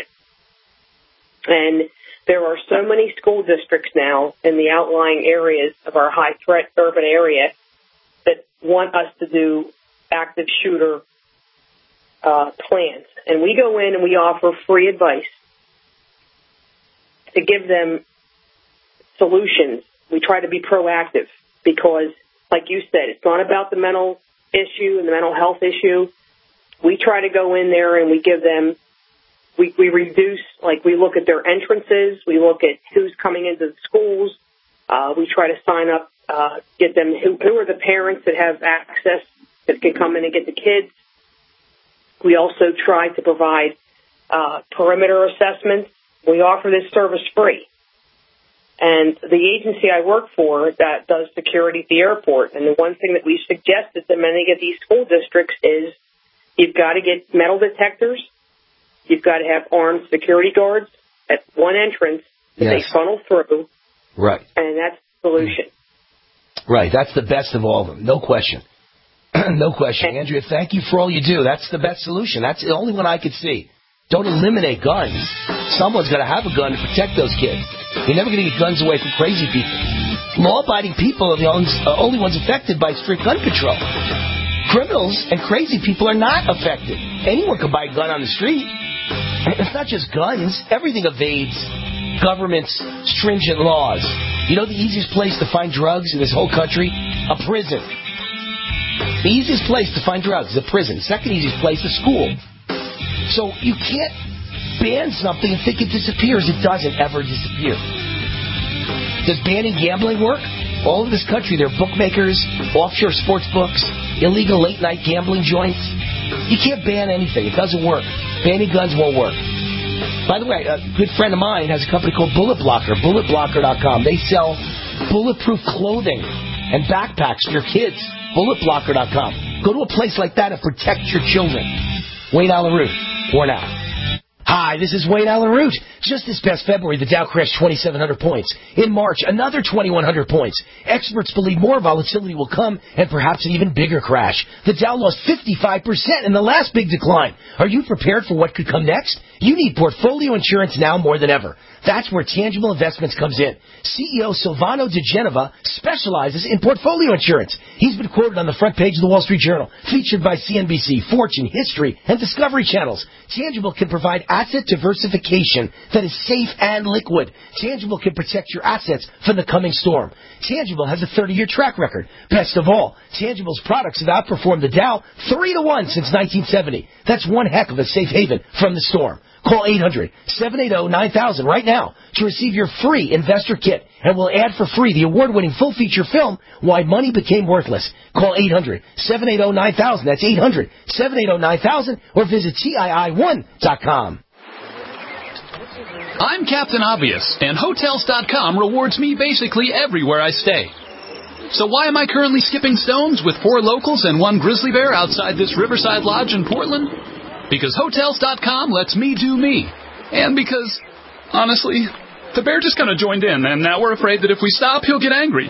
And there are so many school districts now in the outlying areas of our high-threat urban area that want us to do active shooter plans. And we go in and we offer free advice to give them solutions. We try to be proactive because, like you said, it's not about the mental issue and the mental health issue. We try to go in there and we give them, we reduce, like we look at their entrances, we look at who's coming into the schools, we try to sign up, get them, who are the parents that have access that can come in and get the kids. We also try to provide perimeter assessments. We offer this service free. and the agency I work for that does security at the airport. And the one thing that we suggested to many of these school districts is you've got to get metal detectors. You've got to have armed security guards at one entrance that they funnel through. Right. And that's the solution. Right. That's the best of all of them. No question. No question. Andrea, thank you for all you do. That's the best solution. That's the only one I could see. Don't eliminate guns. Someone's got to have a gun to protect those kids. You're never going to get guns away from crazy people. Law-abiding people are the only ones affected by strict gun control. Criminals and crazy people are not affected. Anyone can buy a gun on the street. It's not just guns. Everything evades government's stringent laws. You know the easiest place to find drugs in this whole country? A prison. The easiest place to find drugs is a prison. Second easiest place is school. So you can't ban something and think it disappears. It doesn't ever disappear. Does banning gambling work? All over this country, there are bookmakers, offshore sports books, illegal late-night gambling joints. You can't ban anything. It doesn't work. Banning guns won't work. By the way, a good friend of mine has a company called Bullet Blocker, bulletblocker.com. They sell bulletproof clothing and backpacks for your kids. Bulletblocker.com. Go to a place like that and protect your children. Wayne Allyn Root, for now. Hi, this is Wayne Allyn Root. Just this past February, the Dow crashed 2,700 points. In March, another 2,100 points. Experts believe more volatility will come and perhaps an even bigger crash. The Dow lost 55% in the last big decline. Are you prepared for what could come next? You need portfolio insurance now more than ever. That's where Tangible Investments comes in. CEO Silvano De Genova specializes in portfolio insurance. He's been quoted on the front page of the Wall Street Journal, featured by CNBC, Fortune, History, and Discovery channels. Tangible can provide asset diversification that is safe and liquid. Tangible can protect your assets from the coming storm. Tangible has a 30-year track record. Best of all, Tangible's products have outperformed the Dow 3-1 since 1970. That's one heck of a safe haven from the storm. Call 800-780-9000 right now to receive your free investor kit, and we'll add for free the award-winning full-feature film, Why Money Became Worthless. Call 800-780-9000. That's 800-780-9000, or visit TII1.com. I'm Captain Obvious, and Hotels.com rewards me basically everywhere I stay. So why am I currently skipping stones with 4 locals and 1 grizzly bear outside this Riverside Lodge in Portland? Because Hotels.com lets me do me. And because, honestly, the bear just kind of joined in, and now we're afraid that if we stop, he'll get angry. He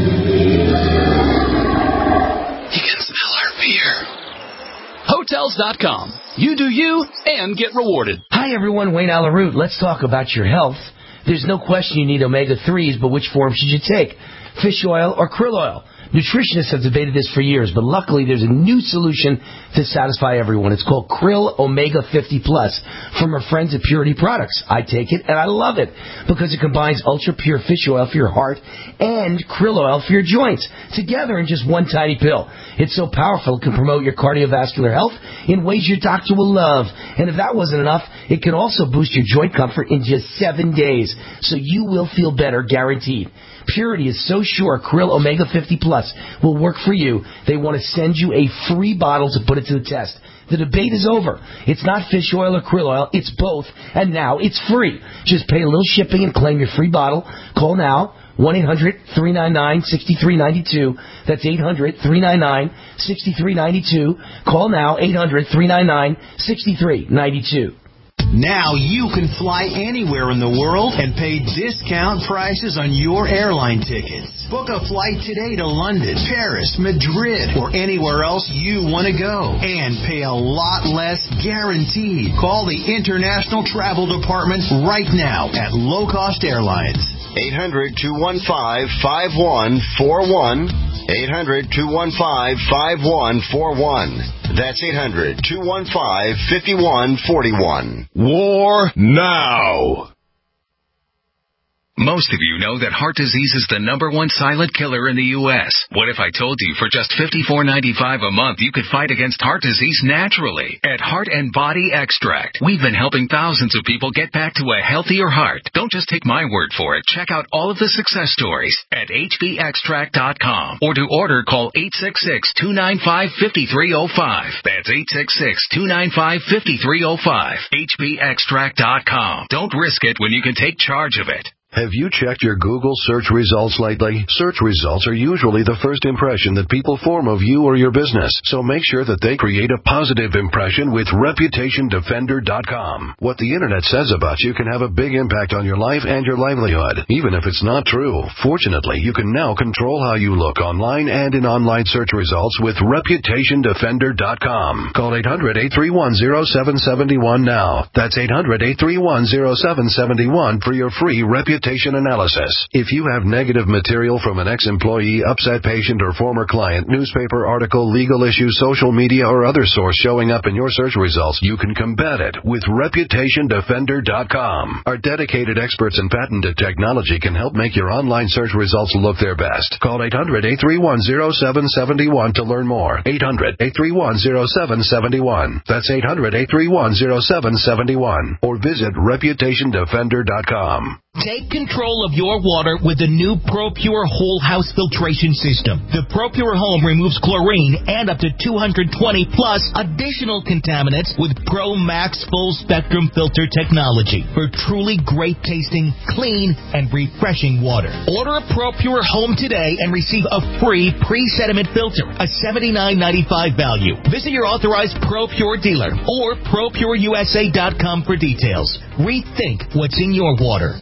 can smell our fear. Hotels.com. You do you and get rewarded. Hi, everyone. Wayne Allyn Root. Let's talk about your health. There's no question you need omega-3s, but which form should you take? Fish oil or krill oil? Nutritionists have debated this for years, but luckily there's a new solution to satisfy everyone. It's called Krill Omega 50 Plus from our friends at Purity Products. I take it, and I love it, because it combines ultra-pure fish oil for your heart and krill oil for your joints together in just one tiny pill. It's so powerful it can promote your cardiovascular health in ways your doctor will love. And if that wasn't enough, it can also boost your joint comfort in just 7 days, so you will feel better, guaranteed. Purity is so sure Krill Omega 50 Plus will work for you, they want to send you a free bottle to put it to the test. The debate is over. It's not fish oil or krill oil, it's both, and now it's free. Just pay a little shipping and claim your free bottle. Call now, 1-800-399-6392. That's 800-399-6392. Call now, 800-399-6392. Now you can fly anywhere in the world and pay discount prices on your airline tickets. Book a flight today to London, Paris, Madrid, or anywhere else you want to go. And pay a lot less guaranteed. Call the International Travel Department right now at Low Cost Airlines. 800-215-5141. 800-215-5141. That's 800-215-5141. War now. Most of you know that heart disease is the #1 silent killer in the U.S. What if I told you for just $54.95 a month you could fight against heart disease naturally? At Heart and Body Extract, we've been helping thousands of people get back to a healthier heart. Don't just take my word for it. Check out all of the success stories at hbextract.com. Or to order, call 866-295-5305. That's 866-295-5305. hbextract.com. Don't risk it when you can take charge of it. Have you checked your Google search results lately? Search results are usually the first impression that people form of you or your business, so make sure that they create a positive impression with ReputationDefender.com. What the Internet says about you can have a big impact on your life and your livelihood, even if it's not true. Fortunately, you can now control how you look online and in online search results with ReputationDefender.com. Call 800-831-0771 now. That's 800-831-0771 for your free reputation analysis. If you have negative material from an ex-employee, upset patient, or former client, newspaper article, legal issue, social media, or other source showing up in your search results, you can combat it with ReputationDefender.com. Our dedicated experts in patented technology can help make your online search results look their best. Call 800-831-0771 to learn more. 800-831-0771. That's 800-831-0771. Or visit ReputationDefender.com. Take control of your water with the new ProPure Whole House Filtration System. The ProPure Home removes chlorine and up to 220 plus additional contaminants with ProMax Full Spectrum Filter technology for truly great tasting, clean, and refreshing water. Order a ProPure Home today and receive a free pre-sediment filter, a $79.95 value. Visit your authorized ProPure dealer or ProPureUSA.com for details. Rethink what's in your water.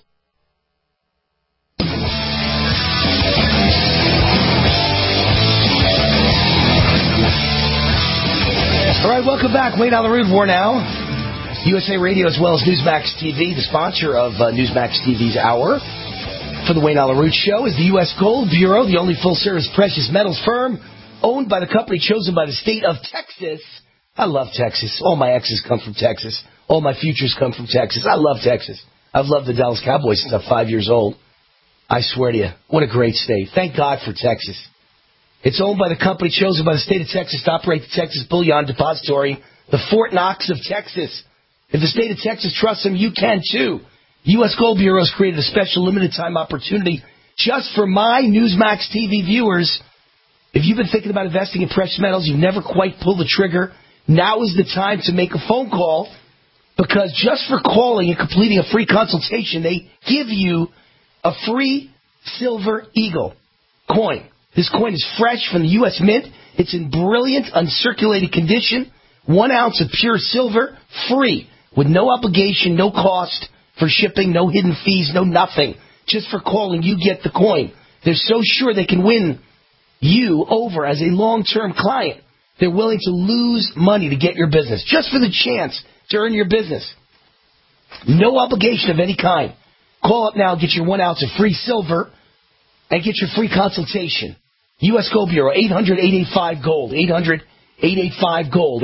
All right, welcome back. Wayne on the Root War now. USA Radio as well as Newsmax TV, the sponsor of Newsmax TV's hour. For the Wayne on the Root Show is the U.S. Gold Bureau, the only full-service precious metals firm owned by the company chosen by the state of Texas. I love Texas. All my exes come from Texas. All my futures come from Texas. I love Texas. I've loved the Dallas Cowboys since I'm 5 years old. I swear to you, what a great state. Thank God for Texas. It's owned by the company chosen by the state of Texas to operate the Texas Bullion Depository, the Fort Knox of Texas. If the state of Texas trusts them, you can too. U.S. Gold Bureau has created a special limited-time opportunity just for my Newsmax TV viewers. If you've been thinking about investing in precious metals, you've never quite pulled the trigger, now is the time to make a phone call, because just for calling and completing a free consultation, they give you a free Silver Eagle coin. This coin is fresh from the U.S. Mint. It's in brilliant, uncirculated condition. 1 ounce of pure silver, free, with no obligation, no cost for shipping, no hidden fees, no nothing. Just for calling, you get the coin. They're so sure they can win you over as a long-term client. They're willing to lose money to get your business, just for the chance to earn your business. No obligation of any kind. Call up now, get your 1 ounce of free silver, and get your free consultation. U.S. Gold Bureau, 800-885-GOLD, 800-885-GOLD,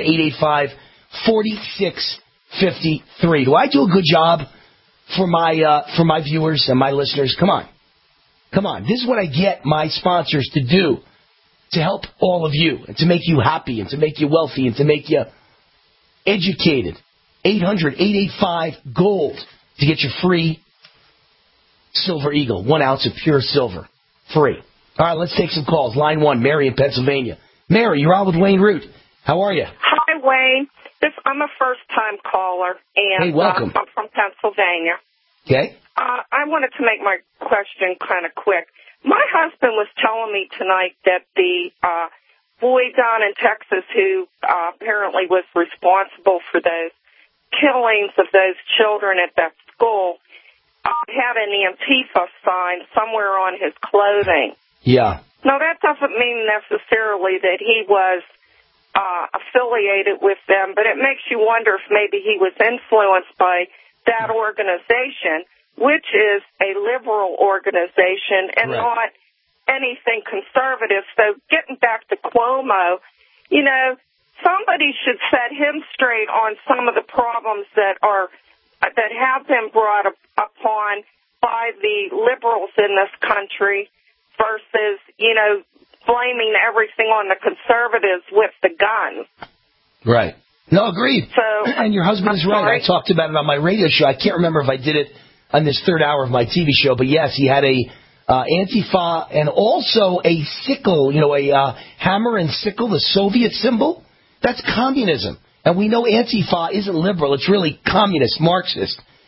800-885-4653. Do I do a good job for my viewers and my listeners? Come on. This is what I get my sponsors to do to help all of you and to make you happy and to make you wealthy and to make you educated. 800-885-GOLD to get your free Silver Eagle, 1 ounce of pure silver, free. All right, let's take some calls. Line 1, Mary in Pennsylvania. Mary, you're on with Wayne Root. How are you? Hi, Wayne. I'm a first-time caller, and hey, welcome. I'm from Pennsylvania. Okay. I wanted to make my question kind of quick. My husband was telling me tonight that the boy down in Texas who apparently was responsible for those killings of those children at that school had an Antifa sign somewhere on his clothing. Yeah. Now, that doesn't mean necessarily that he was affiliated with them, but it makes you wonder if maybe he was influenced by that organization, which is a liberal organization and not anything conservative. So getting back to Cuomo, somebody should set him straight on some of the problems that have been brought upon by the liberals in this country versus, blaming everything on the conservatives with the guns. Right. No, agreed. And your husband is right. I talked about it on my radio show. I can't remember if I did it on this third hour of my TV show, but yes, he had a Antifa and also a sickle, a hammer and sickle, the Soviet symbol. That's communism. And we know Antifa isn't liberal. It's really communist, Marxist.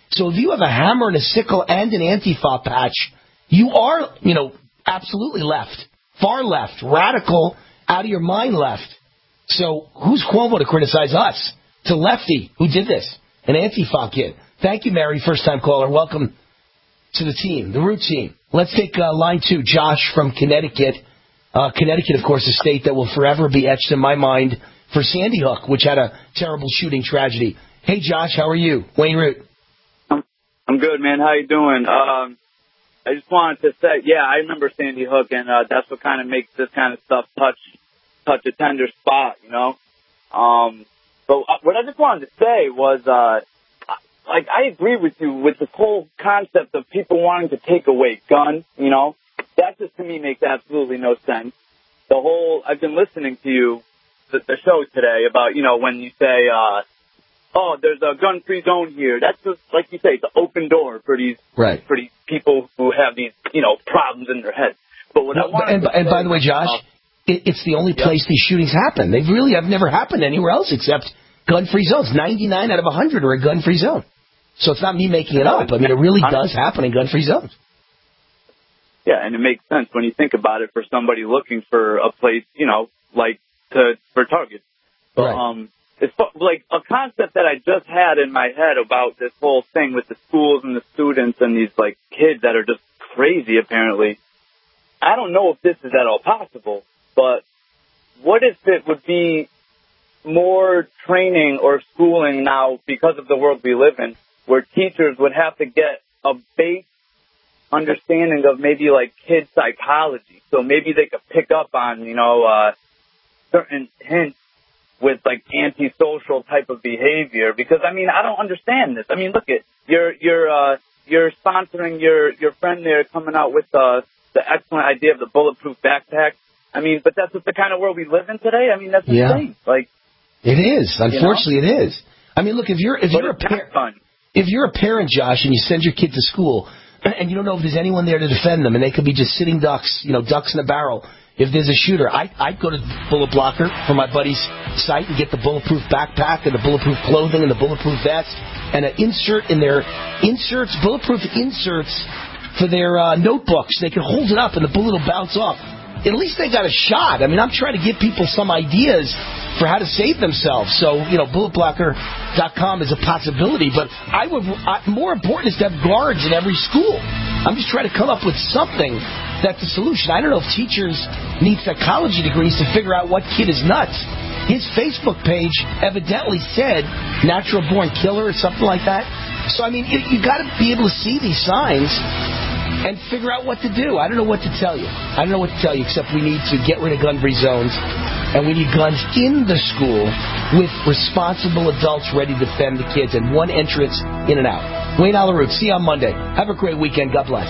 So if you have a hammer and a sickle and an Antifa patch, you are, absolutely left, far left, radical, out of your mind left. So who's Cuomo to criticize us? It's a lefty who did this, an Antifa kid. Thank you, Mary, first-time caller. Welcome to the team, the Root team. Let's take line 2, Josh from Connecticut. Connecticut, of course, a state that will forever be etched in my mind for Sandy Hook, which had a terrible shooting tragedy. Hey, Josh, how are you? Wayne Root. I'm good, man. How you doing? I just wanted to say, I remember Sandy Hook, and that's what kind of makes this kind of stuff touch a tender spot, But what I just wanted to say was, I agree with you with this whole concept of people wanting to take away guns, That just to me makes absolutely no sense. I've been listening to you, the show today about, when you say, there's a gun-free zone here. That's just, like you say, it's an open door for these people who have these, problems in their head. But what I want and by the way, Josh, it's the only place these shootings happen. They really have never happened anywhere else except gun-free zones. 99 out of 100 are a gun-free zone. So it's not me making it up. I mean, it really does happen in gun-free zones. Yeah, and it makes sense when you think about it for somebody looking for a place, for targets. But, it's like a concept that I just had in my head about this whole thing with the schools and the students and these, kids that are just crazy, apparently. I don't know if this is at all possible, but what if it would be more training or schooling now because of the world we live in, where teachers would have to get a base understanding of maybe kid psychology. So maybe they could pick up on, certain hints with antisocial type of behavior. Because I don't understand this. Look at you're sponsoring your friend there coming out with the excellent idea of the bulletproof backpack. But that's just the kind of world we live in today. That's insane. It is. Unfortunately, it is. Look, if you're a parent, Josh, and you send your kid to school, and you don't know if there's anyone there to defend them, and they could be just sitting ducks, ducks in a barrel. If there's a shooter, I'd go to Bullet Blocker for my buddy's site and get the bulletproof backpack and the bulletproof clothing and the bulletproof vest and an insert in their bulletproof inserts for their notebooks. They can hold it up and the bullet will bounce off. At least they got a shot. I'm trying to give people some ideas for how to save themselves. So, bulletblocker.com is a possibility. But more important is to have guards in every school. I'm just trying to come up with something that's a solution. I don't know if teachers need psychology degrees to figure out what kid is nuts. His Facebook page evidently said natural born killer or something like that. So, you got to be able to see these signs and figure out what to do. I don't know what to tell you. Except we need to get rid of gun-free zones, and we need guns in the school with responsible adults ready to defend the kids, and one entrance in and out. Wayne Allyn Root, see you on Monday. Have a great weekend. God bless.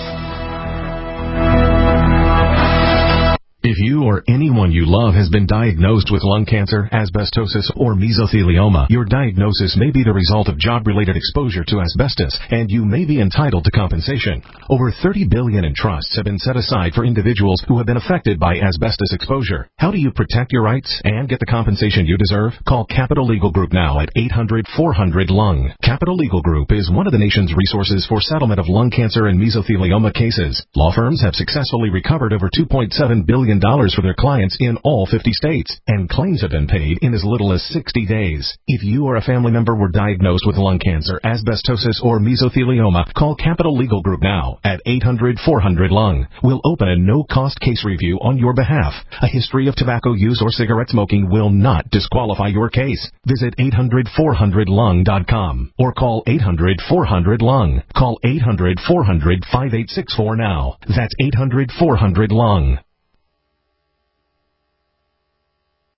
If you or anyone you love has been diagnosed with lung cancer, asbestosis, or mesothelioma, your diagnosis may be the result of job-related exposure to asbestos, and you may be entitled to compensation. Over $30 billion in trusts have been set aside for individuals who have been affected by asbestos exposure. How do you protect your rights and get the compensation you deserve? Call Capital Legal Group now at 800-400-LUNG. Capital Legal Group is one of the nation's resources for settlement of lung cancer and mesothelioma cases. Law firms have successfully recovered over $2.7 billion for their clients in all 50 states, and claims have been paid in as little as 60 days. If you or a family member were diagnosed with lung cancer, asbestosis, or mesothelioma, call Capital Legal Group now at 800-400-LUNG. We'll open a no-cost case review on your behalf. A history of tobacco use or cigarette smoking will not disqualify your case. Visit 800-400-LUNG.com or call 800-400-LUNG. Call 800-400-5864 now. That's 800-400-LUNG.